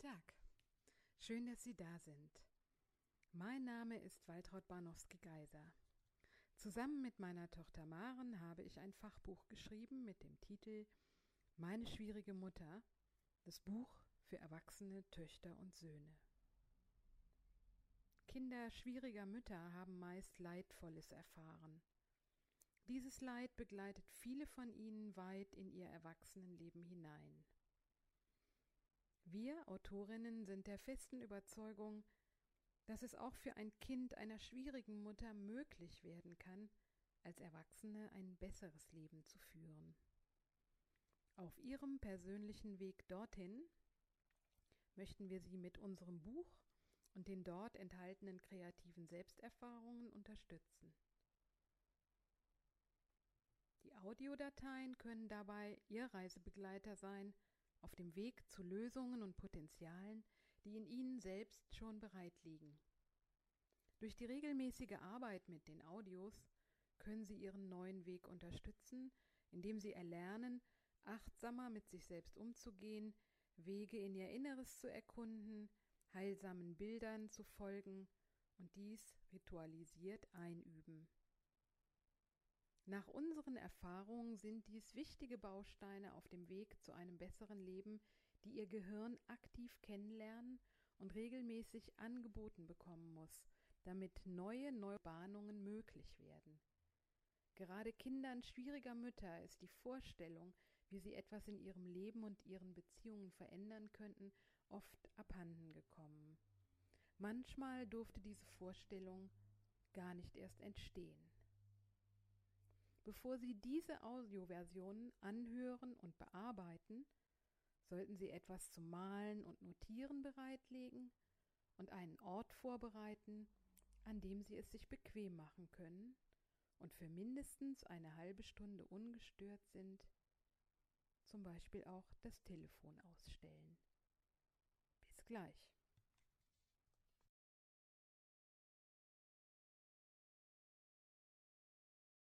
Tag, schön, dass Sie da sind. Mein Name ist Waltraud Barnowski-Geiser. Zusammen mit meiner Tochter Maren habe ich ein Fachbuch geschrieben mit dem Titel Meine schwierige Mutter, das Buch für erwachsene Töchter und Söhne. Kinder schwieriger Mütter haben meist Leidvolles erfahren. Dieses Leid begleitet viele von ihnen weit in ihr Erwachsenenleben hinein. Wir Autorinnen sind der festen Überzeugung, dass es auch für ein Kind einer schwierigen Mutter möglich werden kann, als Erwachsene ein besseres Leben zu führen. Auf ihrem persönlichen Weg dorthin möchten wir Sie mit unserem Buch und den dort enthaltenen kreativen Selbsterfahrungen unterstützen. Die Audiodateien können dabei Ihr Reisebegleiter sein, auf dem Weg zu Lösungen und Potenzialen, die in Ihnen selbst schon bereit liegen. Durch die regelmäßige Arbeit mit den Audios können Sie Ihren neuen Weg unterstützen, indem Sie erlernen, achtsamer mit sich selbst umzugehen, Wege in Ihr Inneres zu erkunden, heilsamen Bildern zu folgen und dies ritualisiert einüben. Nach unseren Erfahrungen sind dies wichtige Bausteine auf dem Weg zu einem besseren Leben, die Ihr Gehirn aktiv kennenlernen und regelmäßig angeboten bekommen muss, damit neue Neubahnungen möglich werden. Gerade Kindern schwieriger Mütter ist die Vorstellung, wie sie etwas in ihrem Leben und ihren Beziehungen verändern könnten, oft abhanden gekommen. Manchmal durfte diese Vorstellung gar nicht erst entstehen. Bevor Sie diese Audioversionen anhören und bearbeiten, sollten Sie etwas zum Malen und Notieren bereitlegen und einen Ort vorbereiten, an dem Sie es sich bequem machen können und für mindestens eine halbe Stunde ungestört sind, zum Beispiel auch das Telefon ausstellen. Bis gleich.